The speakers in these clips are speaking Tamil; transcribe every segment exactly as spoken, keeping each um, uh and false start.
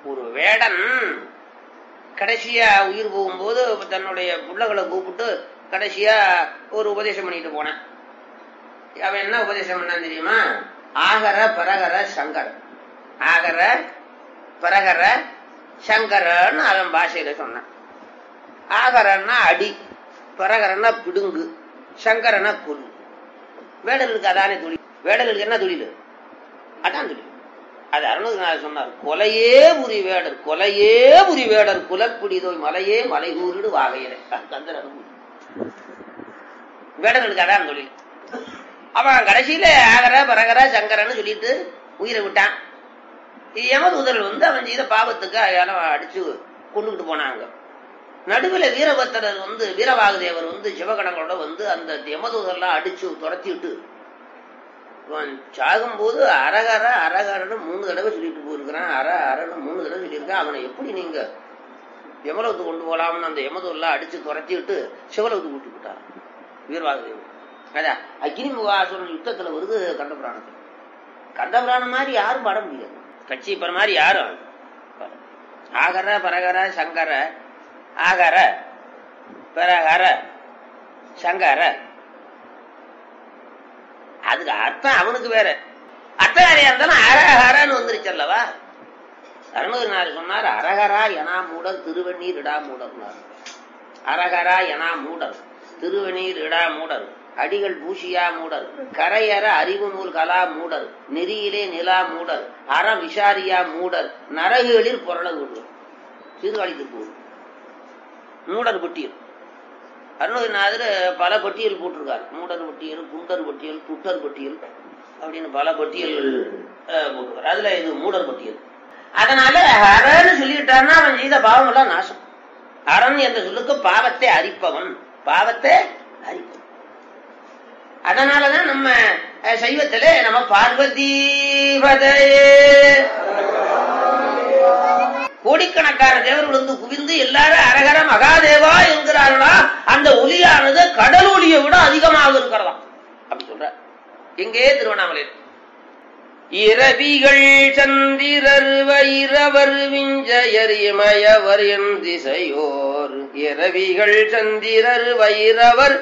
ஒரு வேடன் கடைசியா உயிர் போகும்போது தன்னுடைய பிள்ளைகளை கூப்பிட்டு கடைசியா ஒரு உபதேசம் பண்ணிட்டு போனேன். அவன் என்ன உபதேசம் பண்ணான் தெரியுமா? ஆகர பரகர சங்கர, ஆகர பரகர சங்கரன்னு அவன் பாஷையில சொன்னான். ஆகரன்னா அடி, பரகரன்னா பிடுங்கு, சங்கரனா கொல்லு. வேடலுக்கு அதானே தொழில். வேடலுக்கு என்ன தொழில்? அதான் தொழில். அது அருணகிரிநாதர் சொன்னார், கொலையே புரி வேடர், கொலையே புரி வேடர் குலப்பிடிதோய் மலையே மலை கூறிடு வாகையில. கந்தர் அனுபவி. வேடர்களுக்கு அதான் தொழில். அவன் கடைசியில ஆகர பரகர சங்கரன்னு சொல்லிட்டு உயிரை விட்டான். யமதூதர்கள் வந்து அவன் செய்த பாவத்துக்கு அயால அடிச்சு கொண்டுகிட்டு போனாங்க. நடுவில் வீரபத்திரர் வந்து வீரவாகுதேவர் வந்து சிவகணங்களோட வந்து அந்த யமதூதர்லாம் அடிச்சு துரத்திட்டு சாகும்போது அரகர அரகரன்னு மூணு தடவை சொல்லிட்டு போயிருக்கிறான். அர அரன்னு மூணு தடவை சொல்லியிருக்கான். அவனை எப்படி நீங்க யமலோகத்துக்கு கொண்டு போலாம்னு அந்த யமதூர்லாம் அடிச்சு துரத்திட்டு சிவலோகத்துக்கு கூட்டி விட்டார் வீரவாகுதேவர். அதான் அக்னி முகாசுரன் யுத்தத்துல வருது கண்டபுராணத்துல. கண்டபுராணம் மாதிரி யாரும் பாட முடியாது, கட்சி பர மாதிரி யாரும். ஆகர பரகர சங்கர, ஆகர பரகர சங்கர, அதுக்கு அர்த்தம் அவனுக்கு வேற அர்த்தம் வேறையா இருந்தாலும் அரஹரன்னு வந்துருச்சல்லவா. அருணகிரிநாதர் சொன்னார், அரகரா எனா மூடர் திருவண்ணீர் இடா மூடர். அரகரா எனா மூடர் திருவண்ணீர் இடா மூடர், அடிகள் பூஷியா மூடர், கரையற அறிவு நூல் கலா மூடர், நெறியிலே நிலா மூடர், அற விசாரியா மூடர், நரகுகளில் பொருள விடுவர். சீர்காழிக்கு மூடர் பட்டியல் அருணகிரிநாதர் பல பட்டியல் போட்டிருக்காரு. மூடர் பட்டியல், குண்டர் பட்டியல், குட்டர் பட்டியல் அப்படின்னு பல பட்டியல் போட்டிருக்காரு. அதுல இது மூடர் பட்டியல். அதனால அறன்னு சொல்லிட்டான்னா அவன் செய்த பாவம் எல்லாம் நாசம். அரண் என்ற சொல்லுக்கு பாவத்தை அரிப்பவன், பாவத்தை அரிப்பவன். அதனாலதான் நம்ம சைவத்திலே நம்ம பார்வதி பதையே கோடிக்கணக்கான தேவர்கள் வந்து குவிந்து எல்லாரும் அரகர மகாதேவா என்கிறார்களா. அந்த ஒலியானது கடல் ஒலியை விட அதிகமாக இருக்கிறதா அப்படி சொல்ற. எங்கே? திருவண்ணாமலை. இரவிகள் சந்திரர் வைரவர் விஞ்சயர் இமயவர் என் திசையோர், இரவிகள் சந்திரர் வைரவர்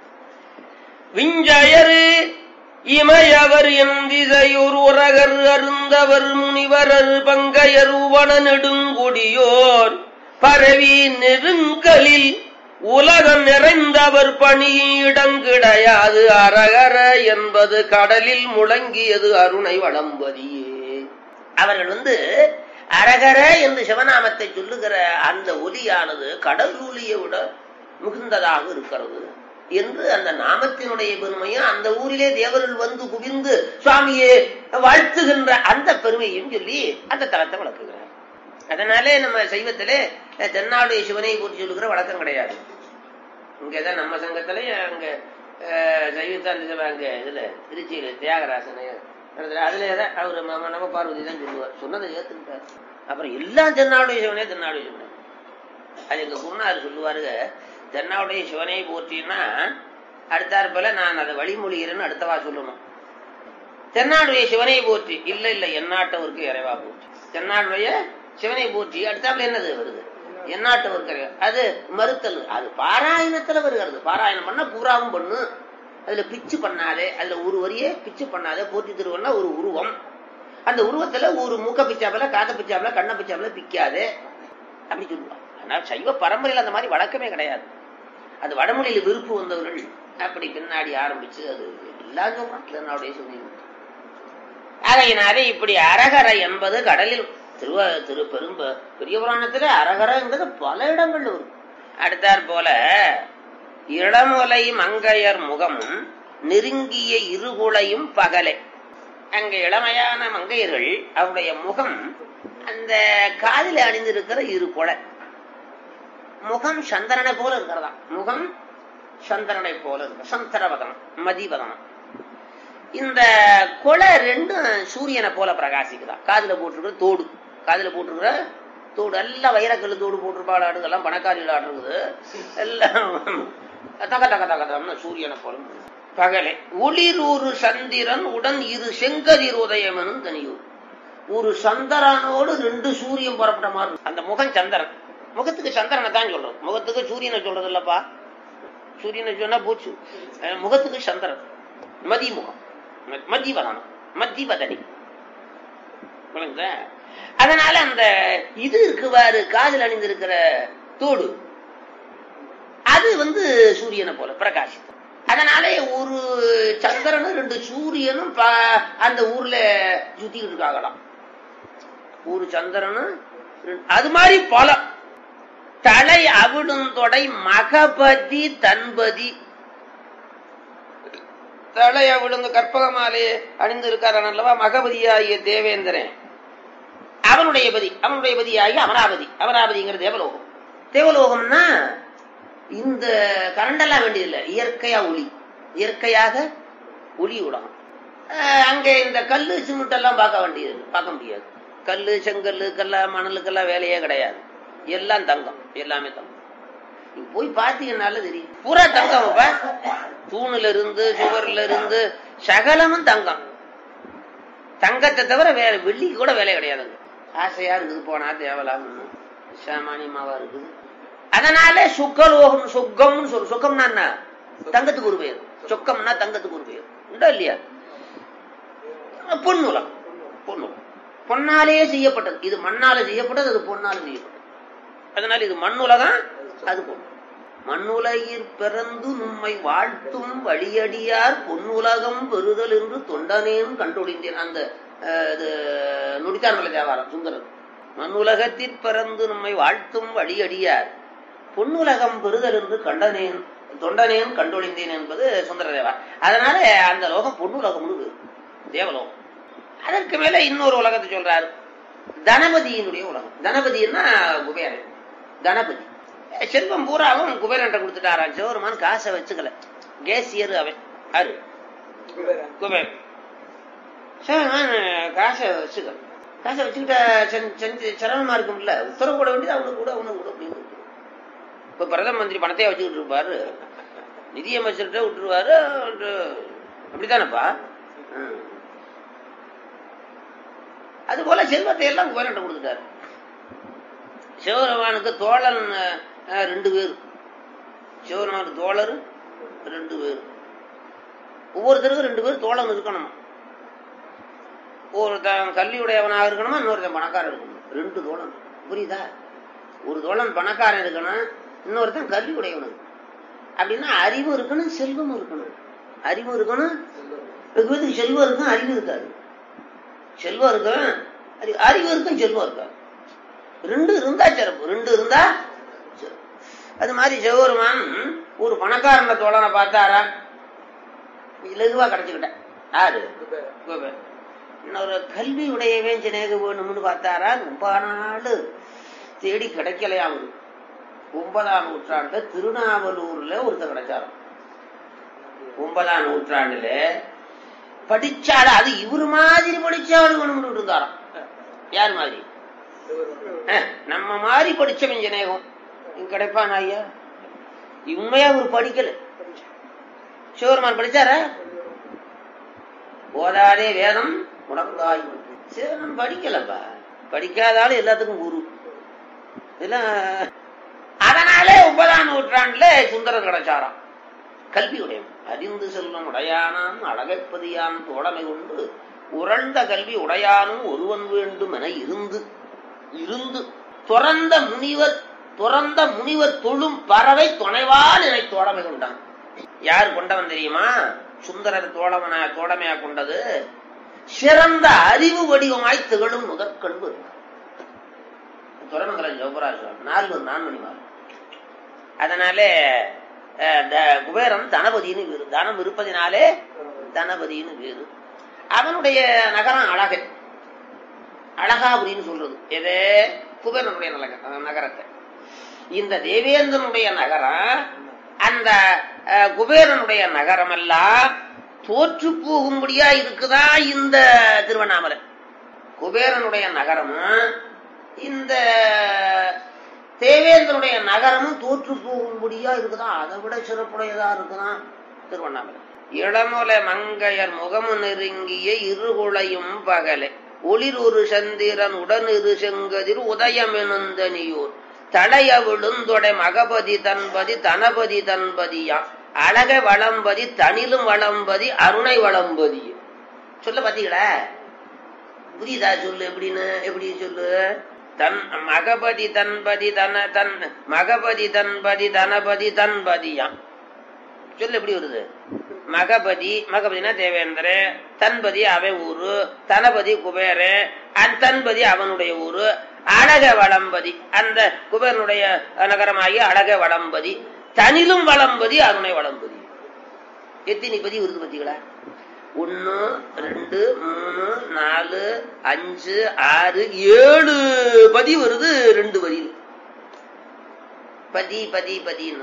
விஞ்சயர் இமயவர் என் திசையோர், உரகர் அருந்தவர் முனிவரர் பங்கையர் உவன நெடுங்குடியோர், பரவி நெருங்கலில் உலகம் நிறைந்தவர் பணியிடங்கிடையாது, அரகர என்பது கடலில் முழங்கியது அருணை வளம்பதியே. அவர்கள் வந்து அரகர என்று சிவநாமத்தை சொல்லுகிற அந்த ஒலியானது கடல் ஒலியை விட மிகுந்ததாக இருக்கிறது என்று அந்த நாமத்தினுடைய பெருமையும் அந்த ஊரிலே தேவர்கள் வந்து குவிந்து சுவாமியை வாழ்த்துகின்ற அந்த பெருமையும் சொல்லி அந்த தலத்தை வளர்க்குகிறார். அதனாலே நம்ம சைவத்திலே தென்னாடுடைய சிவனை போட்டு சொல்லுகிற வழக்கம் கிடையாது. இங்கதான் நம்ம சங்கத்திலே அங்க சைவத்தாந்த அங்க இதுல திருச்சியில தியாகராசனை அதுலதான் அவரு நம்ம பார்வதி தான் சொல்லுவார். சொன்னதை ஏத்துக்கிட்டார். அப்புறம் எல்லாம் தென்னாடுடைய சிவனே தென்னாடுடைய சிவனே. அது எங்க குருநாதர் சொல்லுவாருங்க, தென்னாவுடைய சிவனை போற்றினா அடுத்தாற்போல நான் அதை வழிமொழிகிறேன்னு அடுத்தவா சொல்லணும். தென்னாடுடைய சிவனை போற்றி இல்ல இல்ல எந்நாட்டவருக்கு இறைவா போற்றி. தென்னாடுடைய சிவனை போற்றி அடுத்தாப்புல என்னது வருது? எந்நாட்டவருக்கு இறைவா. அது மறுத்தல். அது பாராயணத்துல வருகிறது. பாராயணம் பண்ணா பூராவும் பண்ணு. அதுல பிச்சு பண்ணாதே, அதுல ஒரு வரியே பிச்சு பண்ணாதே. போற்றி திருவண்ணா ஒரு உருவம். அந்த உருவத்துல ஒரு மூக்க பிச்சாப்புல, காத பிச்சாப்புல, கண்ண பிச்சாப்புல பிக்காதே அப்படி சொல்லுவாங்க. அதனால சைவ பரம்பரையில் அந்த மாதிரி வழக்கமே கிடையாது. அது வடமொழியில விருப்பு வந்தவர்கள் அப்படி பின்னாடி ஆரம்பிச்சு அது எல்லாம் சொல்றான். ஆகையினாலே இப்படி அரகர என்பது கடலில் திருவ திரு பெரும்ப பெரிய புராணத்துல அரகரங்கிறது பல இடங்கள்ல வரும். அடுத்தாற் போல இளமுலை மங்கையர் முகமும் நெருங்கிய இருகுலையும் பகலை. அங்க இளமையான மங்கையர்கள் அவருடைய முகம் அந்த காதில் அணிந்திருக்கிற இரு கொலை, முகம் சந்திரனை போல இருக்கிறதா. முகம் சந்திரனை போல இருக்க சந்திரவதனம் மதிவதனம். இந்த கொலை ரெண்டும் சூரியனை போல பிரகாசிக்குதான். காதுல போட்டிருக்கிற தோடு, காதுல போட்டிருக்கிற தோடு எல்லாம் வைரக்கல் தோடு போட்டிருப்பாள். ஆடுகள்லாம் பணக்காரிகள் ஆடுறது எல்லாம் தக தக தகதம்னு சூரியனை போல பகலே. ஒளிரூறு சந்திரன் உடன் இரு செங்கதிர் உதயமனும் தனியூர். ஒரு சந்திரனோடு ரெண்டு சூரியன் புறப்பட்ட மாதிரி. அந்த முகம் சந்திரன், முகத்துக்கு சந்திரனை தான் சொல்றது, முகத்துக்கு சூரியனை சொல்றது இல்லப்பா. சூரியனை சொன்னா போச்சு, முகத்துக்கு சந்திரன். மதி முகம், மத்தி வதனம், மத்தி வதனி. அதனால அந்த இது இருக்குவாரு காதில் அணிந்திருக்கிற தோடு, அது வந்து சூரியனை போல பிரகாசிக்கும். அதனாலே ஒரு சந்திரனும் ரெண்டு சூரியனும் அந்த ஊர்ல சுத்திக்கிட்டு இருக்காங்களாம். ஒரு சந்திரனும் அது மாதிரி பல தலை அவிடும் தொடை மகபதி தன்பதி. தலை அவிடுங்க கற்பகமாலே அணிந்து இருக்காரன் அல்லவா மகபதியாகிய தேவேந்திரன், அவனுடைய பதி, அவனுடைய பதியாகிய அமராவதி. அமராவதிங்கிற தேவலோகம். தேவலோகம்னா இந்த கரண்டெல்லாம் வேண்டியதில்லை, இயற்கையா ஒளி, இயற்கையாக ஒளி உலகம். அங்கே இந்த கல்லு சிமெண்டெல்லாம் பார்க்க வேண்டியது, பார்க்க முடியாது. கல்லு செங்கல்லு கல்லா மணலுக்கெல்லாம் வேலையே கிடையாது, எல்லாம் தங்கம், எல்லாமே தங்கம். நீங்க போய் பார்த்தீங்கன்னால தெரியும், பூரா தங்கம். தூணுல இருந்து சுவர்ல இருந்து சகலமும் தங்கம். தங்கத்தை தவிர வேற வெள்ளிக்கு கூட வேலை கிடையாதுங்க. ஆசையா இருக்குது, போனா தேவலாம சாமானியமாவா இருக்குது. அதனால சுக்கலோகம், சொக்கம்னு சொல்லு. சொக்கம்னா என்ன? தங்கத்துக்கு ஒரு பெயர். சொக்கம்னா தங்கத்துக்கு ஒரு பெயர் உண்டா இல்லையா? பொன்னுலம், பொன்னுலம் பொன்னாலே செய்யப்பட்டது. இது மண்ணால செய்யப்பட்டது, அது பொன்னால செய்யப்பட்டது. அதனால இது மண்ணுலகம், அது பொண்ணு. மண்ணுலகில் பிறந்து நம்மை வாழ்த்தும் வழியடியார் பொன்னுலகம் பெறுதல் என்று தொண்டனேன் கண்டொழிந்தேன். அந்த நுடித்தார்மலை தேவாரம் சுந்தரர். மண்ணுலகத்தில் பிறந்து நம்மை வாழ்த்தும் வழியடியார் பொன்னுலகம் பெறுதல் என்று கண்டனேன் தொண்டனேன் கண்டொழிந்தேன் என்பது சுந்தர தேவாரம். அதனால அந்த லோகம் பொன்னுலகம்னு தேவலோகம். அதற்கு மேல இன்னொரு உலகத்தை சொல்றாரு, தனபதியினுடைய உலகம். தனபதினா குபேரன். கணபதி செல்வம் பூராவும் குபேரன் கொடுத்துட்டாரான். சிவருமான் காசை வச்சுக்கல, கேசியர் அவன் அரு குபேரன். சிவருமான் காசை வச்சுக்கல, காசை வச்சுக்கிட்ட சிரமமா இருக்கும்ல, உத்தரவு போட வேண்டியது அவனுக்கு கூட அவனுக்கு கூட அப்படின்னு. இப்ப பிரதம மந்திரி பணத்தையே வச்சுக்கிட்டு இருப்பாரு, நிதியமைச்சர்கிட்ட விட்டுருவாரு, அப்படித்தானப்பா. அது போல செல்வத்தை எல்லாம் குபேரன் கொடுத்துட்டாரு. சிவபெருமானுக்கு தோழன் ரெண்டு பேர், சிவபெருமானுக்கு தோழர் ரெண்டு பேர். ஒவ்வொருத்தருக்கும் ரெண்டு பேர் தோழன் இருக்கணுமா. ஒருத்தன் கல்வியுடையவனாக இருக்கணுமா, இன்னொருத்தன் பணக்காரன் இருக்கணும். ரெண்டு தோழன், புரியுதா? ஒரு தோழன் பணக்காரன் இருக்கணும், இன்னொருத்தன் கல்வி உடையவனு. அப்படின்னா அறிவு இருக்கணும், செல்வம் இருக்கணும். அறிவு இருக்கணும், வெகுவதுக்கு செல்வம் இருக்கும், அறிவு இருக்காது. செல்வம் இருக்கும், அறிவு இருக்கும், செல்வம் இருக்காது. ரெண்டு இருந்தா சிறப்பு, ரெண்டு இருந்தா. அது மாதிரி சிவபெருமான் ஒரு பணக்காரன தோழனை பார்த்தாரா, இலகுவா கிடைச்சுக்கிட்ட. யாரு? இன்னொரு கல்வி உடையவன் சினேக வேணும்னு பார்த்தாரா, ரொம்ப நாள் தேடி கிடைக்கலையாம். ஒன்பதாம் நூற்றாண்டுல திருநாவலூர்ல ஒருத்தர் கிடைச்சாராம். ஒன்பதாம் நூற்றாண்டுல படிச்சாரு, அது இவரு மாதிரி படிச்சாரு வேணும்னு இருந்தாராம். யார் மாதிரி? நம்ம மாதிரி படிச்சவன் ஜனேகம் கிடைப்பான் ஐயா. உண்மையா ஒரு படிக்கல. சிவபெருமான் படிச்சார, ஓதாதே வேதம் உணர்ந்தாய். சிவன் படிக்கலப்பா, படிக்காதாலும் எல்லாத்துக்கும் குரு. இதெல்லாம் அதனாலே ஒன்பதாம் நூற்றாண்டுல சுந்தரர் கிடைச்சாராம். கல்வி உடையவன், அறிந்து செல்வம் உடையானான் அழகைப்பதியான் தோழமை கொண்டு உரண்ட கல்வி உடையானும் ஒருவன் வேண்டும் என இருந்து இருந்து துறந்த முனிவர் துறந்த முனிவர் தொழும் பறவை துணைவான் என தோழமை கொண்டான். யார் கொண்டவன் தெரியுமா? சுந்தரர் தோழமனா தோழமையா கொண்டது சிறந்த அறிவு வடிவமாய் திகழும் முதற்கண்பு துறமங்கலம் ஜோபராஜன் நாலு நான்மணிமார். அதனாலே குபேரன் தனபதினு வேறு, தனம் இருப்பதினாலே தனபதினு வேறு. அவனுடைய நகரம் அழகை, அழகாபுரின்னு சொல்றது எது? குபேரனுடைய நகரத்தை. இந்த தேவேந்திரனுடைய நகரம், அந்த குபேரனுடைய நகரம் எல்லாம் தோற்று போகும்படியா இருக்குதா இந்த திருவண்ணாமலை. குபேரனுடைய நகரமும் இந்த தேவேந்திரனுடைய நகரமும் தோற்று போகும்படியா இருக்குதான், அதை விட சிறப்புடையதா இருக்குதான் திருவண்ணாமலை. இளமுல மங்கையர் முகமு நெருங்கிய இருகுளையும் பகலே ஒளிர் ஒரு சந்திரன் உடனிரு செங்கதிர் உதயமெனுந்தனியூர் தளைய விழுந்தொடை மகபதி தன்பதி தனபதி தன்பதியா அழக வளம்பதி தனிலும் வளம்பதி அருணை வளம்பதி. சொல்ல பாத்தீங்களா? புரியுதா சொல்லு? எப்படின்னு எப்படி சொல்லு? தன் மகபதி தன்பதி தன தன் மகபதி தன்பதி தனபதி தன்பதியாம். சொல்லு எப்படி வருது? மகபதி மகபதினா தேவேந்திர, தன்பதி அவன் ஊரு, தனபதி குபேர, தன்பதி அவனுடைய ஊரு, அழக வளம்பதி அந்த குபேரனுடைய நகரமாகி அழக வளம்பதி, தனிலும் வளம்பதி அருணை வளம்பதி. எத்தனை பதி வருது பத்திகளா? ஒன்னு ரெண்டு மூணு நாலு அஞ்சு ஆறு ஏழு பதி வருது. ரெண்டு வரியில் பதி பதி பதின்னு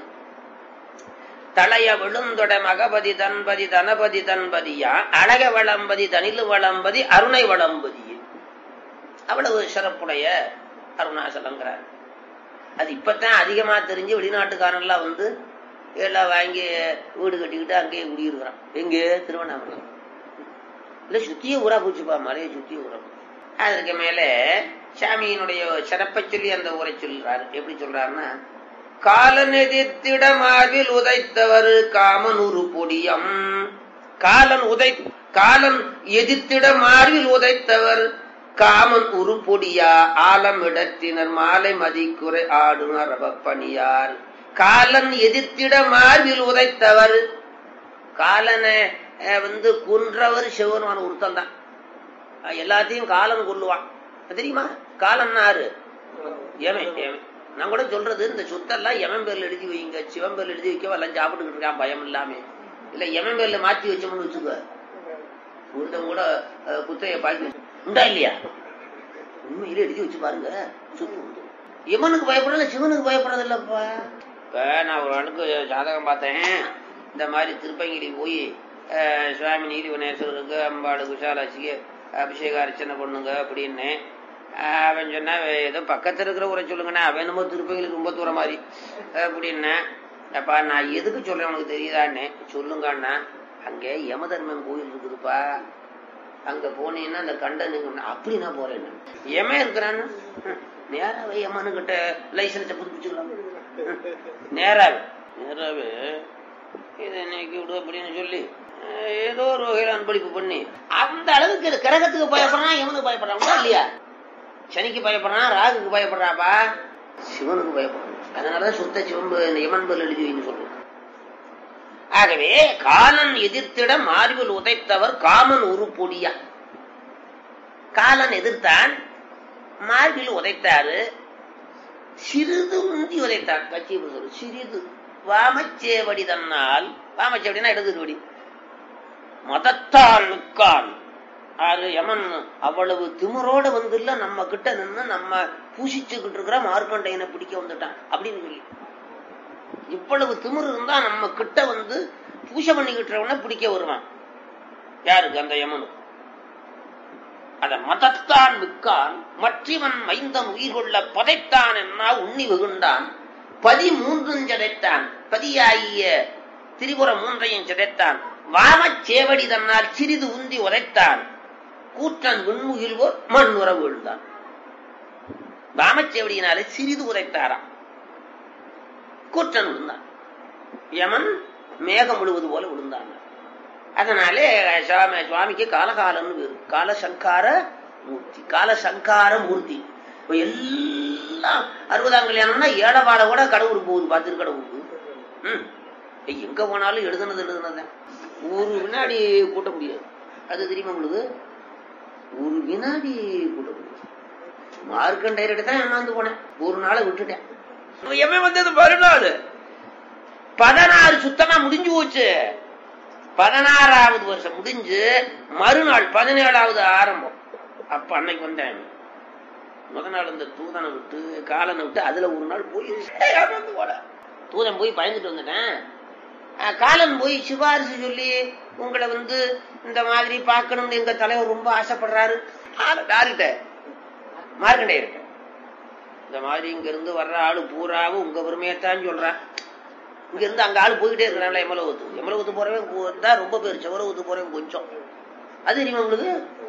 தளைய விழுந்தொட மகபதி தன்பதி தனபதி தன்பதியா அழக வளம்பதி தனிலு வளம்பதி அருணை வளம்பதி. அவ்வளவு சிறப்புடைய அருணாசலங்கிறார். அது இப்பதான் அதிகமா தெரிஞ்சு வெளிநாட்டுக்காரன்லாம் வந்து எல்லாம் வாங்கி வீடு கட்டிக்கிட்டு அங்கேயே குடியிருக்கிறான். எங்கே? திருவண்ணாமலை. இல்ல சுத்திய ஊரா போச்சுப்பா, மலையை சுத்திய ஊரா. அதுக்கு மேல சாமியினுடைய சிறப்பை சொல்லி அந்த ஊரை சொல்றாரு. எப்படி சொல்றாருன்னா, காலன் எதிர்த்திட மார்பில் உதைத்தவர் காமன் உரு பொடியம். காலன் உதை காலன் எதிர்த்திட மார்பில் உதைத்தவர் காமன் உரு பொடியா ஆலம் இடத்தினர் மாலை மதிக்குறை ஆடுனர் பணியார். காலன் எதிர்த்திட மார்பில் உதைத்தவர், காலனை வந்து கொன்றவர் சிவருமான ஒருத்தன் தான். எல்லாத்தையும் காலன் கொல்லுவான் தெரியுமா? காலன் ஆறு எவன் எவன் நான் கூட சொல்றது, இந்த சொத்தெல்லாம் எவன் பேர்ல எழுதி வைங்க, சிவன் பேர்ல எழுதி வைக்கவா எல்லாம் சாப்பிட்டுக்கிட்டு இருக்கான் பயம் இல்லாம. இல்ல எவன் பேர்ல மாத்தி வச்சோம்னு வச்சுக்க, ஒருத்தன் கூட குத்தைய பாக்கி உண்டா இல்லையா? உண்மையில எழுதி வச்சு பாருங்க. சொத்து எவனுக்கு பயப்படல, சிவனுக்கு பயப்படறது இல்லப்பா. இப்ப நான் ஒரு ஆளுக்கு ஜாதகம் பார்த்தேன். இந்த மாதிரி திருப்பங்கிரி போய் சுவாமி நீதிவனேஸ்வரருக்கு அம்பாடு குஷாலாட்சிக்கு அபிஷேக அர்ச்சனை பண்ணுங்க அப்படின்னு அவன் சொன்னா, ஏதோ பக்கத்துல இருக்கிற உரை சொல்லுங்கண்ணா, அவன் என்னமோ திருப்பங்களுக்கு ரொம்ப தூரம் மாதிரி அப்படின்னா, அப்பா நான் எதுக்கு சொல்றேன் உனக்கு தெரியுதான்னு சொல்லுங்கண்ணா. அங்கே யமதர்மன் கோயில் இருக்குதுப்பா, அங்க போனீங்கன்னா அந்த கண்டனுங்க. அப்படி நான் போறேன். யமன் இருக்கிறான்னு நேராவே யமனு கிட்ட லைசன்ஸை புதுப்பிச்சுக்கலாம். நேராவே நேராவே இதை நீக்கி விடு அப்படின்னு சொல்லி ஏதோ ஒரு வகையில அன்பளிப்பு பண்ணி அந்த அளவுக்கு கிரகத்துக்கு பயப்படுறான், யமனுக்கு பயப்படுறாங்களா இல்லையா? சனிக்கு பயப்படுறான், ராகுக்கு பயப்படுறாப்பா, சிவனுக்கு பயப்படுறான். அதனாலதான் சுத்த சிவன்பு யமன் பேர் எழுதி சொல்றேன். ஆகவே காலன் எதிர்த்திட மார்பில் உதைத்தவர் காமன் உரு பொடியா. காலன் எதிர்த்தான், மார்பில் உதைத்தாரு, சிறிது உந்தி உதைத்தான். கட்சி சொல்லு சிறிது. வாமச்சேவடி தன்னால், வாமச்சேவடினா இடதுவடி, மதத்தால் நிற்கான். அது யமன் அவ்வளவு திமிரோட வந்து இல்ல நம்ம கிட்ட நின்று நம்ம பூசிச்சுக்கிட்டு இருக்கிற மார்க்கண்டையனை பிடிக்க வந்துட்டான் அப்படின்னு சொல்லி. இவ்வளவு திமிரு இருந்தா நம்ம கிட்ட வந்து பூசை பண்ணிக்கிட்டவன பிடிக்க வருவான். யாருக்கு? அந்த யமனு. அத மதத்தான் மிக்கான் மற்றவன் மைந்தன் உயிர் கொள்ள பதைத்தான் என்ன உண்ணி வெகுண்டான். பதி மூன்றும் சிதைத்தான், பதியாகிய திரிபுர மூன்றையும் சிதைத்தான். வாமச்சேவடி தன்னால் சிறிது உந்தி உதைத்தான். கூற்றன் விண்முகில்வோர் மண் உற விழுந்தான். வாமச்சேவடியினாலே சிறிது உதைத்தாராம், கூற்றன் விழுந்தான். யமன் மேகம் விழுவது போல விழுந்தான். அதனாலே சுவாமிக்கு காலகாலன்னு பேரு. காலசங்கார மூர்த்தி, காலசங்கார மூர்த்தி. இப்ப எல்லாம் அறுபதாம் கல்யாணம்னா ஏழவாட கூட கடவுள் போகுது, பார்த்து கடவுளுக்கு. உம் எங்க போனாலும் எழுதுனது எழுதுனதான். ஒரு வினாடி கூட்ட முடியாது. அது தெரியுமா உங்களுக்கு? ஒரு வினாடி கூட்ட முடியாது. மார்க்கண்டையர்கிட்ட தான் ஏமாந்து போனேன், ஒரு நாளை விட்டுட்டேன். எவன் வந்தது மறுநாள் பதினாறு சுத்தமா முடிஞ்சு போச்சு. பதினாறாவது வருஷம் முடிஞ்சு மறுநாள் பதினேழாவது ஆரம்பம். அப்ப அன்னைக்கு வந்தேன். முத நாள் இந்த தூதனை விட்டு காலனை விட்டு அதுல ஒரு நாள் போய் போல தூதன் போய் பயந்துட்டு வந்துட்டேன். காலன் போய் சிபாரிசு சொல்லி உங்களை வந்து இந்த மாதிரி பார்க்கணும்னு எங்க தலைவர் ரொம்ப ஆசைப்படுறாரு. யாருகிட்ட? மார்க்கண்டையர்கிட்ட. இந்த மாதிரி இங்க இருந்து வர்ற ஆளு பூராவும் உங்க பெருமையத்தான் சொல்றான். இங்க இருந்து அங்க ஆளு போய்கிட்டே இருக்கிறாங்களா எமலவத்து. எமலவத்து போறவன் தான் ரொம்ப பேர், செவரவத்து போறவன் கொஞ்சம். அது தெரியுமா உங்களுக்கு?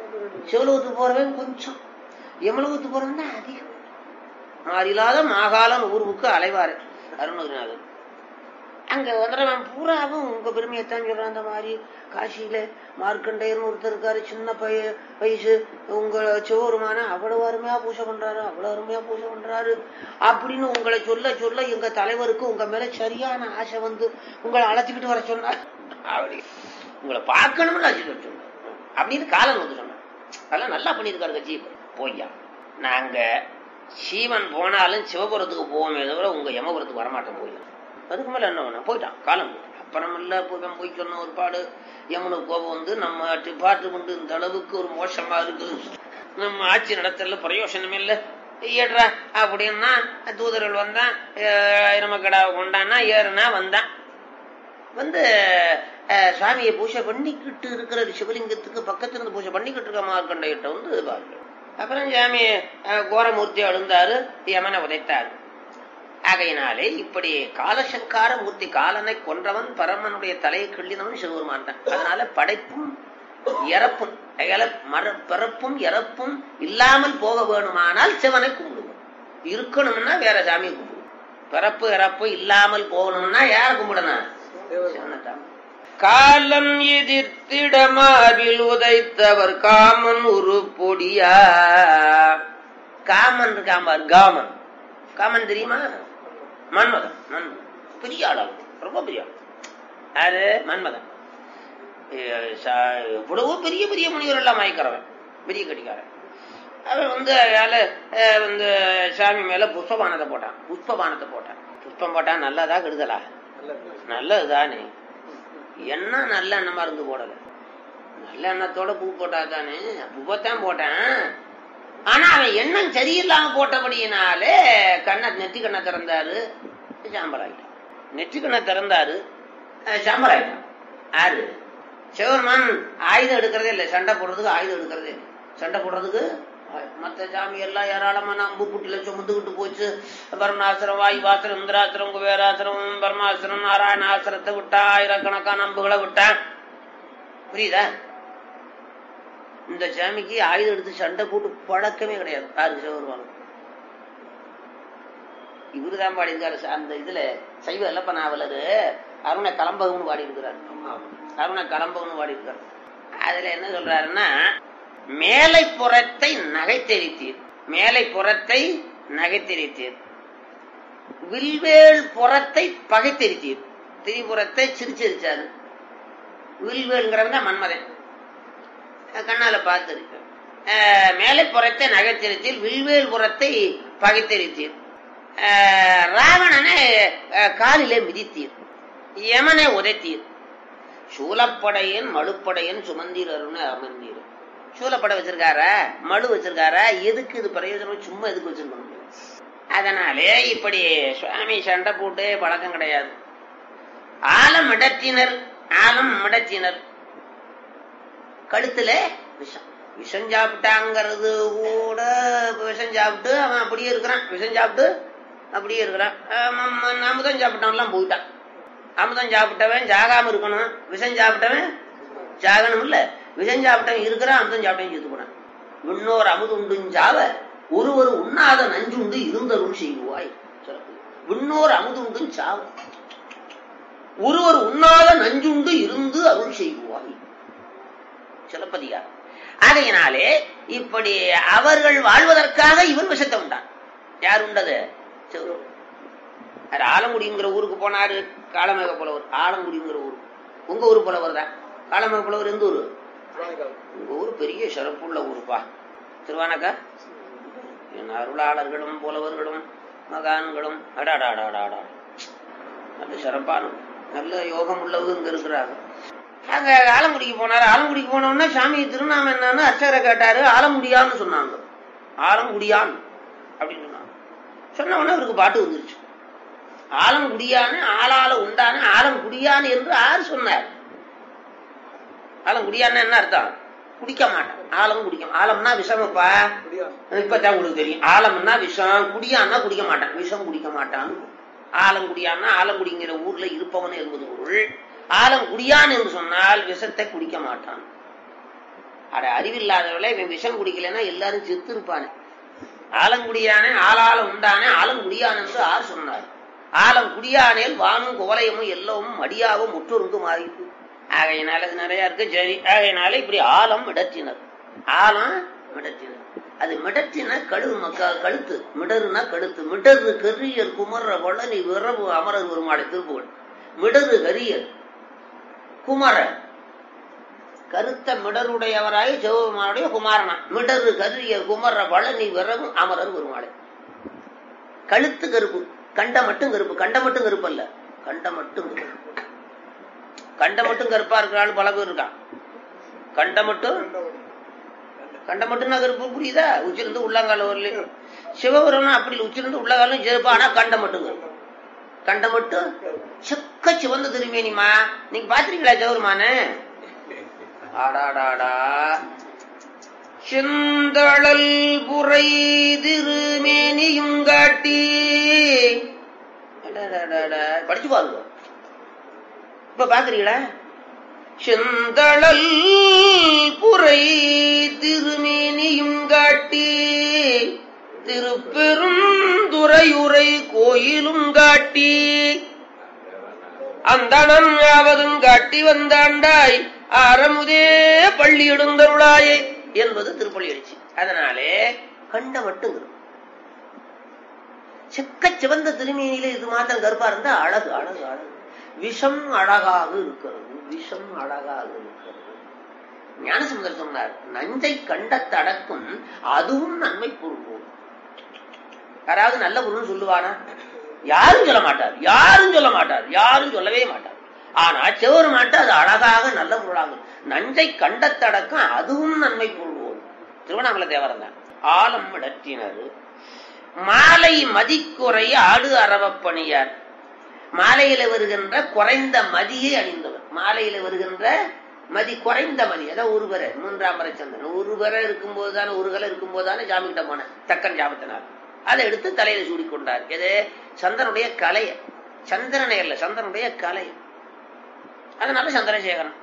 சிவலோகத்துக்கு போறவன் கொஞ்சம், யமலோகத்துக்கு போறவன் தான் அதிகம். மாறிலாத மாகாலம் ஊருக்கு அலைவாரு அருணகிரிநாதன். அங்க வந்துடுறவன் பூராவும் உங்க பெருமையத்தான் சொல்றான். அந்த மாதிரி காசியில மார்க்கண்டையர்னு ஒருத்தர் இருக்காரு, சின்ன பைய வயசு, உங்க சிவருமான அவ்வளவு அருமையா பூஜை பண்றாரு, அவ்வளவு அருமையா பூஜை பண்றாரு அப்படின்னு உங்களை சொல்ல சொல்ல எங்க தலைவருக்கு உங்க மேல சரியான ஆசை வந்து உங்களை அழைச்சிக்கிட்டு வர சொன்னார். அப்படி உங்களை பார்க்கணும்னு அழைச்சிட்டு வர சொன்னார் அப்படின்னு காலம் வந்து சொன்னார். அதெல்லாம் நல்லா பண்ணியிருக்காரு கட்சி. போய்யா நாங்க சீவன் போனாலும் சிவபுரத்துக்கு போவோமே தவிர உங்க யமபுரத்துக்கு வரமாட்டோம். போய் அதுக்கு மேல என்ன பண்ண போயிட்டான் காலம். அப்புறம் இல்ல போய் போய் சொன்ன ஒரு பாடு யமுனுக்கு கோபம் வந்து நம்ம டிபார்ட்மெண்ட் இந்த அளவுக்கு ஒரு மோசமா இருக்குது, நம்ம ஆட்சி நடத்தல பிரயோசனம் இல்லை ஏடுறா அப்படின்னா தூதர்கள் வந்தான், நமக்கடாவை கொண்டான்னா ஏறுனா வந்தான். வந்து சுவாமியை பூஜை பண்ணிக்கிட்டு இருக்கிற சிவலிங்கத்துக்கு பக்கத்துல இருந்து பூஜை பண்ணிக்கிட்டு இருக்க மார்க்கண்டையிட்ட வந்து பாருங்க. அப்புறம் சாமி கோரமூர்த்தி அழுந்தாரு, யமனை உதைத்தாரு. ஆகையினாலே இப்படி காலசங்கார மூர்த்தி, காலனை கொன்றவன் பரமனுடைய தலையை கிள்ளினவன் சிவபெருமான் தான். அதனால படைப்பும் இறப்பும் மர பிறப்பும் இறப்பும் இல்லாமல் போக வேணுமானால் சிவனை கும்பிடுவோம். இருக்கணும்னா வேற சாமியை கும்பிடுவோம். பிறப்பு இறப்பு இல்லாமல் போகணும்னா யார கும்பிடணும்? சிவனைத்தான். காலம் எதிர்த்திடமாவில் உதைத்தவர் காமன் ஒரு பொடியா. Common இருக்காம்பார், common. காமன் தெரியுமா? மன்மதன். மன்மதன் பெரிய ஆளாகும், ரொம்ப பெரிய ஆள். யாரு? மன்மதன். இவ்வளவோ பெரிய பெரிய முனிவர் எல்லாம் மயக்கிறவன், பெரிய கட்டிக்காரன். அவன் வந்து அதனால வந்து சாமி மேல புஷ்பபானத்தை போட்டான். புஷ்பபானத்தை போட்டான். புஷ்பம் போட்டான் நல்லதா கெடுதலா? நல்லதுதானே. என்ன நல்ல எண்ணமா இருந்து போடல, நல்ல எண்ணத்தோட பூ போட்டா தானே. பூவத்தான் போட்டான். ஆனா அவன் எண்ணம் சரியில்லாம போட்டபடியினாலே கண்ணை நெற்றி கண்ணை திறந்தாரு, சாம்பல் ஆகிட்டான். நெற்றி கண்ணை திறந்தாரு, சாம்பல் ஆகிட்டான். யாரு? சிவபெருமான் ஆயுதம் எடுக்கிறதே இல்லை, சண்டை போடுறதுக்கு ஆயுதம் எடுக்கிறதே இல்லை. சண்டை போடுறதுக்கு மற்ற சாமி எல்லாம் ஏராளமான அம்பு புட்டில சுமந்துக்கிட்டு போச்சு. பரமநாசிரம், வாயுவாசிரம், இந்திராசிரம், குபேராசிரம், பரமாசிரம், நாராயணாசிரத்தை விட்டான். ஆயிரக்கணக்கான அம்புகளை விட்டான். புரியுதா? இந்த சாமிக்கு ஆயுதம் எடுத்து சண்டை போட்டு பழக்கமே கிடையாது. யாருக்கு? சிவபெருமான். இவருதான் பாடி இருக்காரு அந்த இதுல சைவ இல்லப்ப நாவலரு அருண கலம்பகம்னு பாடி இருக்கிறாரு. அருண கலம்பகம்னு பாடி இருக்காரு. அதுல என்ன சொல்றாருன்னா, மேலை புறத்தை நகைத்தெரித்தீர், மேலை புறத்தை நகைத்தெரித்தீர், வில்வேல் புறத்தை பகைத்தெரித்தீர். திரிபுரத்தை சிரிச்சரிச்சாரு. வில்வேல்ங்கிறவங்க மன்மதன், கண்ணால பார்த்திருக்க. மேலை புறத்தை நகைத்தெரித்தீர், வில்வேல் புறத்தை பகைத்தெரித்தீர். ராவணனை காலிலே மிதித்தீர், யமனை உதைத்தீர். சூலப்படையன் மழுப்படையன் சுமந்தீர் அருண அமர்ந்தீர். சூலப்படை வச்சிருக்காரா, மழு வச்சிருக்காரா? எதுக்கு இது பிரயோஜனம்? சும்மா எதுக்கு வச்சிருக்கணும்? அதனாலே இப்படி சுவாமி சண்டை போட்டு பழக்கம் கிடையாது. ஆலம் இடத்தினர், ஆலம் இடத்தினர் கழுத்துல விஷம். விஷம் சாப்பிட்டாங்கிறது கூட விஷம் சாப்பிட்டு அவன் அப்படியே இருக்கிறான். விஷம் சாப்பிட்டு அப்படியே இருக்கிறான். அமுதம் சாப்பிட்டவன்லாம் போயிட்டான். அமுதம் சாப்பிட்டவன் ஜாகாம இருக்கணும், விஷம் சாப்பிட்டவன் ஜாகணும் இல்ல. விஷம் சாப்பிட்டவன் இருக்கிறான், அமுதம் சாப்பிட்டவன் செத்து போனான். இன்னொரு அமுதுண்டும் சாவ ஒருவர் உண்ணாத நஞ்சுண்டு இருந்தருள் செய்வாய். இன்னொரு அமுதுண்டும் சாவ ஒருவர் உண்ணாத நஞ்சுண்டு இருந்து அருள் செய்வாய். சிலப்பதிகாரம். ஆகையினாலே இப்படி அவர்கள் வாழ்வதற்காக இவன் விஷத்தை உண்டான். யார் உண்டது? ஆலங்குடிங்கிற ஊருக்கு போனாரு காலமேக புலவர். ஆலங்குடிங்கிற ஊர் உங்க ஊரு புலவர் தான். காலமேக புலவர் எந்த ஊரு? உங்க ஊர் பெரிய சிறப்புள்ள ஊருப்பா, திருவானக்கா. என் அருளாளர்களும் புலவர்களும் மகான்களும் அடாடாடாடாடா நல்ல சிறப்பான நல்ல யோகம் உள்ளவங்க இங்க இருக்கிறாங்க. அங்க ஆலங்குடிக்கு போனாரு. ஆலங்குடிக்கு போனோம்னா சாமி திருநாமம் என்னன்னு அர்ச்சகரை கேட்டாரு. ஆலங்குடியான்னு சொன்னாங்க. ஆலங்குடியான் அப்படின்னு சொன்னாங்க. சொன்ன உடனே அவருக்கு பாட்டு வந்துருச்சு. ஆலங்குடியான்னு ஆளால உண்டான ஆலங்குடியான் என்று யாரு சொன்னார்? ஆலங்குடியான்னு என்ன அர்த்தம்? குடிக்க மாட்டான். ஆலம் குடிக்கும். ஆலம்னா விஷமப்பா, இப்பதான் உங்களுக்கு தெரியும். ஆலம்னா விஷம், குடியான்னா குடிக்க மாட்டான், விஷம் குடிக்க மாட்டான். ஆலங்குடியான்னா ஆலங்குடிங்கிற ஊர்ல இருப்பவன் என்பது பொருள். ஆலங்குடியான் என்று சொன்னால் விஷத்தை குடிக்க மாட்டான். அட அறிவில்லாதவர்களே இவன் விஷம் குடிக்கலன்னா எல்லாரும் செத்து இருப்பானே. ஆலங்குடியானே ஆளால உண்டானே ஆலங்குடியான் என்று ஆர் சொன்னார். ஆலம் குடியானேல் வானும் கோலையமும் எல்லவும் மடியாவும் முற்றொருக்கு மாறிட்டு. ஆகையினால அது நிறைய இருக்கு. சரி, ஆகையினால இப்படி ஆலம் மிடற்றினர். ஆலம் மிடற்றினர். அது மிடற்றின கழு மக்கா கழுத்து. மிடருனா கழுத்து. மிடரு கரியர் குமர வளனி விரவு அமரர் வருமாடை திருப்புகள். மிடரு கரியர் குமர கருத்த மிடருடையவராய் சிவபெருமானுடைய குமாரனா. மிடரு கரியர் குமர வளனி விரவு அமரர் வருமாடை. கழுத்து கருப்பு, கண்ட மட்டும் கருப்பு. கண்ட மட்டும் கருப்பு அல்ல, கண்ட மட்டும் கருப்பு. கண்ட மட்டும் கருப்பா இருக்கிறாள் பல பேர் இருக்கான். கண்ட மட்டும் கண்ட மட்டும் கருப்பு புரியுதா? உச்சிலிருந்து உள்ளங்கால வரல. சிவபெருமான் அப்படி உச்சிலிருந்து உள்ளங்காலும் சிறப்பா, ஆனா கண்ட மட்டும் கருப்பு. கண்ட மட்டும் செக்க சிவந்த திருமேனிமா. நீங்க பாத்திருக்கீங்களா சிவபெருமானு? ஆடாடாடா செந்தழல் புரை திருமேனியும் காட்டி படிச்சு பாருங்க. இப்ப பாக்குறீங்களா? செந்தழல் புரை திருமேனியும் காட்டி திருப்பெருந்துறையுரை கோயிலும் காட்டி அந்தணன் யாவதும் காட்டி வந்தாண்டாய் அறமுதே பள்ளி எடுந்தருளாயே என்பது திருப்பள்ளி எழுச்சி. அதனாலே கண்ட மட்டும் செக்க சிவந்த திருமேனியில இது மாத்திரம் கருப்பா இருந்தா அழகு அழகு அழகு. விஷம் அழகாக இருக்கிறது. விஷம் அழகாக இருக்கிறது. ஞானசமுதர் சொன்னார், நஞ்சை கண்டத்தடக்கும் அதுவும் நன்மை பொருள். யாராவது நல்ல பொருள் சொல்லுவானா? யாரும் சொல்ல மாட்டார். யாரும் சொல்ல மாட்டார். யாரும் சொல்லவே மாட்டார். ஆனா செவரு மாட்டு அது அழகாக நல்ல பொருளாகும். நஞ்சை கண்டத்தடக்கம் அதுவும் நன்மை பொருள். திருவண்ணாமலை தேவரம் தான். ஆலம் இடத்தினர் மாலை மதிக்குறை ஆடு அரவப்பணியார். மாலையில வருகின்ற குறைந்த மதியை அணிந்தவர். மாலையில வருகின்ற மதி குறைந்த மதி, அதான் ஒருவர மூன்றாம் வரை சந்திரன் ஒருவரை இருக்கும் போதுதானே, ஒரு கலை இருக்கும் போதுதானே ஜாமி கிட்ட போன தக்கன் ஜாபத்தினார். அதை எடுத்து தலையில சூடிக்கொண்டார். எது? சந்திரனுடைய கலைய. சந்திரனை அல்ல, சந்திரனுடைய கலைய. அதனால சந்திரசேகரன்.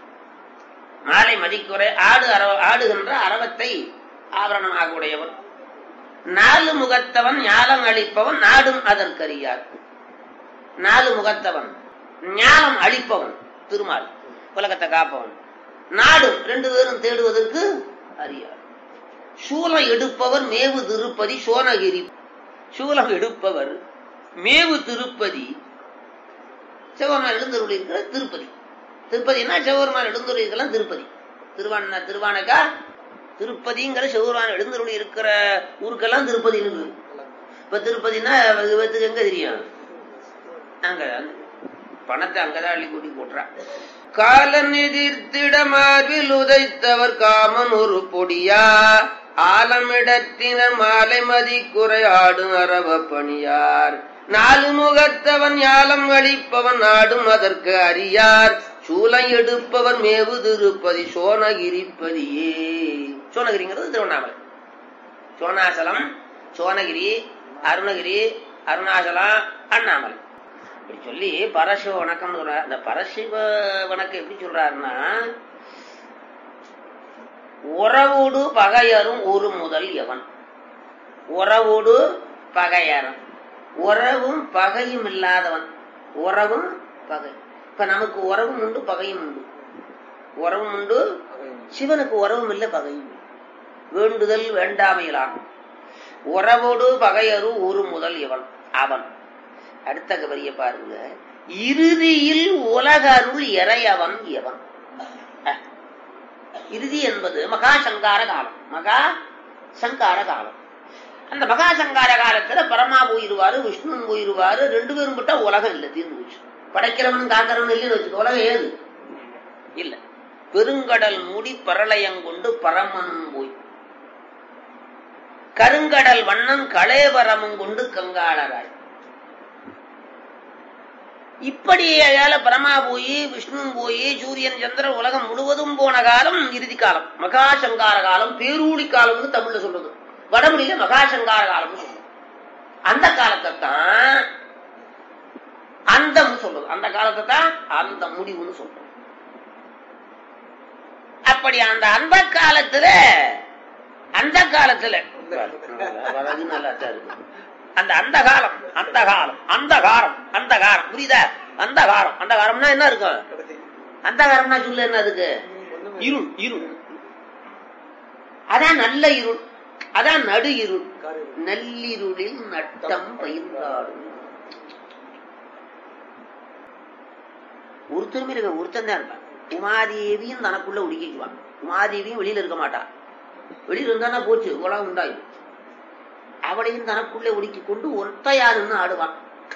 மாலை மதிக்குறை ஆடு அரவ ஆடுகின்ற அரவத்தை ஆபரணமாக உடையவன். நாலு முகத்தவன் ஞாலம் அளிப்பவன் நாடும் அதற்கரியார். நாலு முகத்தவன் ஞானம் அளிப்பவன் திருமால், உலகத்தை காப்பவன். நாடும் ரெண்டு பேரும் தேடுவதற்கு அறியார். சூலம் எடுப்பவர் மேவு திருப்பதி சோனகிரி. சூலம் எடுப்பவர் மேவு திருப்பதி சிவபெருமான் எழுந்தருளி இருக்கிற திருப்பதி. திருப்பதினா சிவபெருமான் எழுந்தருளி இருக்கலாம் திருப்பதி. திருவான திருவானக்கா திருப்பதிங்கிற சிவபெருமான் எழுந்தருளி இருக்கிற ஊருக்கெல்லாம் திருப்பதின்னு. இப்ப திருப்பதினா இவத்துக்கு எங்க தெரியும்? அங்க பணத்தை அங்கதான் அள்ளி கூட்டி போட்டுறான். காலன் எதிர்த்திட மார்பில் உதைத்தவர் காமன் ஒரு பொடியா ஆலமிடத்தினர் மாலை மதிக்குறை ஆடும் அரவ பணியார். நாலு முகத்தவன் ஞாலம் அளிப்பவன் நாடும் அதற்கு அறியார். சூலம் எடுப்பவர் மேவு திருப்பதி சோனகிரிப்பதியே. சோனகிரிங்கிறது திருவண்ணாமலை. சோனாசலம், சோனகிரி, அருணகிரி, அருணாசலம், அண்ணாமலை இப்படி சொல்லி பரசிவ வணக்கம் சொல்றார். இந்த பரசிவ வணக்கம் எப்படி சொல்றாருன்னா, உறவோடு பகையரும் ஒரு முதல் எவன். உறவோடு பகையரும், உறவும் பகையும் இல்லாதவன். உறவும் பகை. இப்ப நமக்கு உறவும் உண்டு, பகையும் உண்டு. உறவும் உண்டு, சிவனுக்கு உறவும் இல்லை, பகையும் இல்லை. வேண்டுதல் வேண்டாமையிலான். உறவோடு பகையரு ஒரு முதல் எவன் அவன். அடுத்த கவரிய பாருங்க. இறுதியில் உலகருள் இறையவன் எவன். இறுதி என்பது மகா சங்கார காலம். மகா சங்கார காலம். அந்த மகா சங்கார காலத்துல பரமா போயிருவாரு, விஷ்ணு போயிருவாரு. ரெண்டு பேரும் பட்டா உலகம் இல்லை, தீர்ந்து போச்சு. படைக்கிறவனும் காக்கிறவன் இல்லைன்னு வச்சுக்கோ, உலகம் ஏது இல்ல. பெருங்கடல் மூடி பரளயங்கொண்டு பரமனும் போய் கருங்கடல் வண்ணன் கலேபரமும் கொண்டு கங்காளராய். இப்படி பரமா போய் விஷ்ணு போய் சூரியன் சந்திரன் உலகம் முழுவதும் போன காலம் இறுதி காலம், மகாசங்கார காலம். பேரூழி காலம்னு தமிழ்ல சொல்றது, வடமொழியில மகாசங்கார காலம் சொல்றது. அந்த காலத்தை தான் அந்தம் சொல்றது. அந்த காலத்தை தான் அந்த முடிவுன்னு சொல்றது. அப்ப அப்படி அந்த அந்த காலத்துல அந்த காலத்துல நல்லா இருக்கு. அந்த அந்த காலம் அந்த காலம் அந்த காலம் அந்த காலம் புரியுதா? அந்த காலம் அந்த காலம்னா என்ன இருக்கும்? அந்த காலம்னா சொல்ல என்ன அதுக்கு? இருள் இருள். அதான் நல்ல இருள், அதான் நடு இருள். நல்லிருளில் நட்டம் பயிர்ந்தாடும். ஒருத்தருமே இருக்க, ஒருத்தன் தான் இருப்பான். உமாதேவியும் தனக்குள்ள ஒடுக்கிக்குவான். உமாதேவியும் வெளியில இருக்க மாட்டான். வெளியில இருந்தானா போச்சு, உலகம் உண்டாயும். அவளையும் தனக்குள்ளே ஒடுக்கி கொண்டு ஒத்தையா நின்று ஆடுவான்.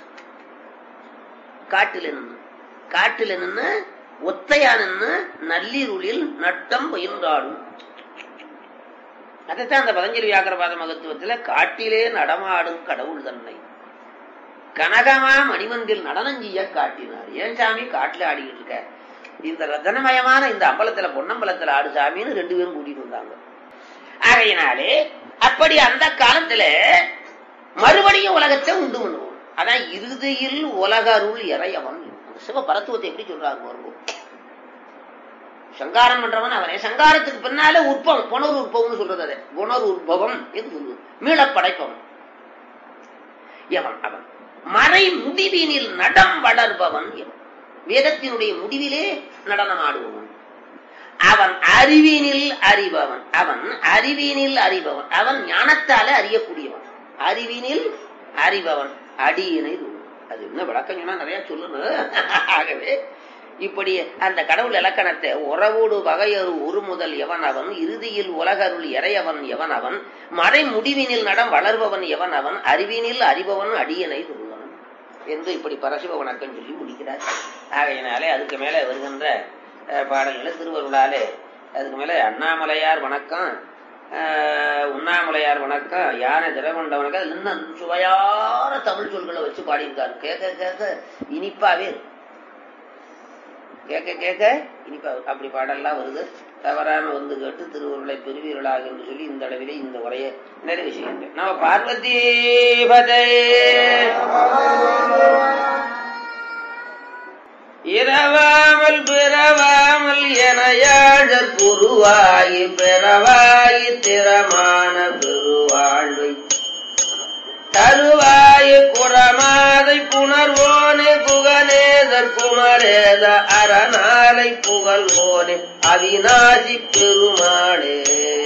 காட்டில நின்று காட்டில நின்று ஒத்தையா நின்று நள்ளிருளில் நட்டம் பயின்றாடும். அதைத்தான் அந்த பதஞ்சலி வியாக்கரபாத மகத்துவத்துல காட்டிலே நடமாடும் கடவுள் தன்னை கனகமா மணிமன்றில் நடனஞ்சிய காட்டினார். ஏன் சாமி காட்டுல ஆடிக்கிட்டு இருக்க? இந்த ரத்தனமயமான இந்த அம்பலத்துல பொன்னம்பலத்துல ஆடு சாமின்னு ரெண்டு பேரும் கூட்டிட்டு வந்தாங்க. ஆகையினாலே அப்படி அந்த காலத்துல மறுபடியும் உலகத்தை உண்டு பண்ணுவோம். அதான் இறுதியில் உலக அருள் இறையவன். சிவ பரத்துவத்தை எப்படி சொல்றாங்க? வருவோம் சங்காரம் பண்றவன் அவனே. சங்காரத்துக்கு பின்னால உற்பவம் புனர் உற்பவம்னு சொல்றது. அதை புனர் உற்பவம் என்று சொல்லுவது. மீள படைப்பவன் எவன் அவன். மறை முடிவினில் நடம் வளர்பவன் எவன். வேதத்தினுடைய முடிவிலே நடனம் ஆடுபவன் அவன். அறிவினில் அறிபவன் அவன். அறிவினில் அறிபவன் அவன். ஞானத்தால அறியக்கூடியவன். அறிவினில் அறிபவன் அடியினை. அது என்ன விளக்கம் சொன்னா நிறைய சொல்லணும். ஆகவே இப்படி அந்த கடவுள் இலக்கணத்தை உறவோடு வகையறு ஒரு முதல் எவன் அவன். இறுதியில் உலகருள் இறையவன் எவன் அவன். மறை முடிவினில் நடம் வளர்பவன் எவன் அவன். அறிவினில் அறிபவன் அடியனை சொல்லுவன் என்று இப்படி பரசிவ வணக்கம் சொல்லி முடிக்கிறார். ஆகையினாலே அதுக்கு மேல வருகின்ற பாடல்களை திருவருளாலே அதுக்கு மேல அண்ணாமலையார் வணக்கம், உண்ணாமலையார் வணக்கம், யானை திரவண்ட வணக்கம், இன்னும் சுவையான தமிழ் சொல்களை வச்சு பாடியிருக்காரு. கேட்க கேட்க இனிப்பாவே கேட்க கேட்க இனிப்பா. அப்படி பாடல்லாம் வருது. தவறாம வந்து கேட்டு திருவருளை பெறுவீர்களாக என்று சொல்லி இந்த அளவிலே இந்த உரையை நிறைவு செய்கின்றேன். நம்ம பார்வதி பதே. இரவாமல் பிறவாமல் எனையாழற் குருவாயி பிறவாயி திறமான பெருவாழ்வை தருவாயு குரமாதை புணர்வோனே குகநேதர் குமரேத அரணாலை புகழ்வோனே அவிநாசி பெருமாளே.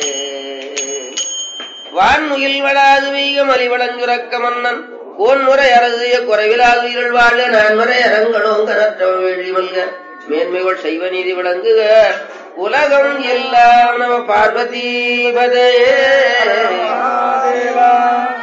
வான்முகில் வளாது வீக மலிவளஞ்சுரக்க மன்னன் கோன்முறை அரசிய குறைவிலாது உயிர்கள் வாழ நான்முறை அரங்கடோங்கரற்ற வெள்ளி மல்க மேன்மைகள் செய்வ நீதி விளங்குக உலகம் எல்லாம். நம பார்வதி பதே.